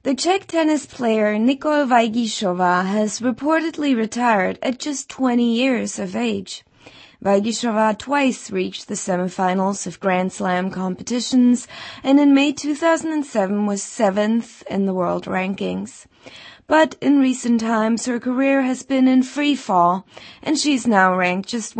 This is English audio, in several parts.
The Czech tennis player Nicole Vajgišová has reportedly retired at just 20 years of age. Vajgišová twice reached the semifinals of Grand Slam competitions and in May 2007 was 7th in the world rankings. But in recent times her career has been in free fall and she's now ranked just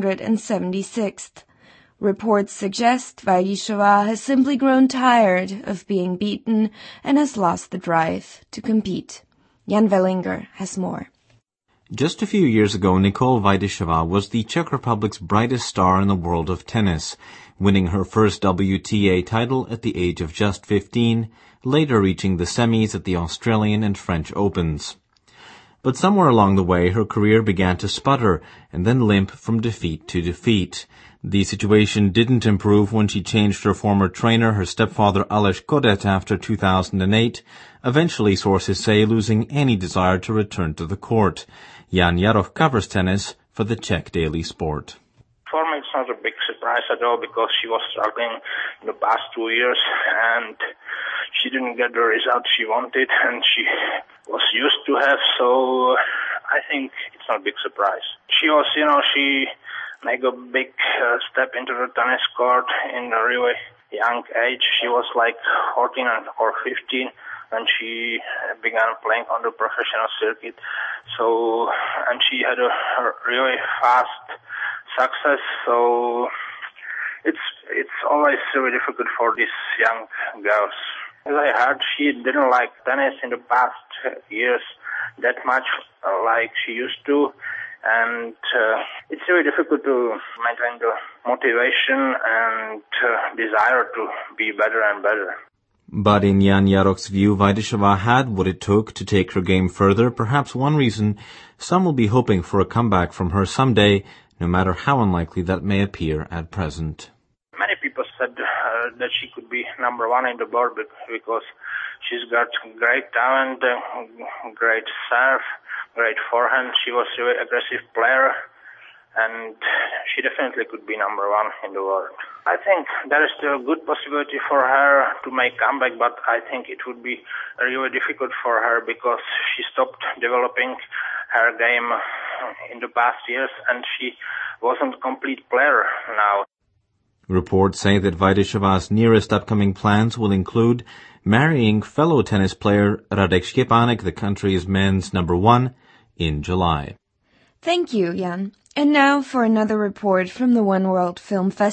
176th. Reports suggest Vajgišová has simply grown tired of being beaten and has lost the drive to compete. Jan Wellinger has more. Just a few years ago, Nicole Vajdišová was the Czech Republic's brightest star in the world of tennis, winning her first WTA title at the age of just 15, later reaching the semis at the Australian and French Opens. But somewhere along the way, her career began to sputter and then limp from defeat to defeat. The situation didn't improve when she changed her former trainer, her stepfather Aleš Kodet, after 2008, eventually sources say losing any desire to return to the court. Jan Jarov covers tennis for the Czech Daily Sport. For me, it's not a big surprise at all because she was struggling in the past 2 years and she didn't get the result she wanted and she was used to have, so I think it's not a big surprise. She was, she made a big step into the tennis court in a really young age. She was like 14 or 15 when she began playing on the professional circuit. So, and she had a really fast success. So it's always really difficult for these young girls. As I heard, she didn't like tennis in the past years that much like she used to. And it's really difficult to maintain the motivation and desire to be better and better. But in Jan Jarov's view, Vajdišová had what it took to take her game further. Perhaps one reason some will be hoping for a comeback from her someday, no matter how unlikely that may appear at present. Many people said that she could be number one in the world because she's got great talent, great serve, great forehand. She was a really aggressive player, and she definitely could be number one in the world. I think there is still a good possibility for her to make comeback, but I think it would be really difficult for her because she stopped developing her game in the past years, and she wasn't a complete player now. Reports say that Vajdišová's nearest upcoming plans will include marrying fellow tennis player Radek Štěpánek, the country's men's number one, in July. Thank you, Jan. And now for another report from the One World Film Festival.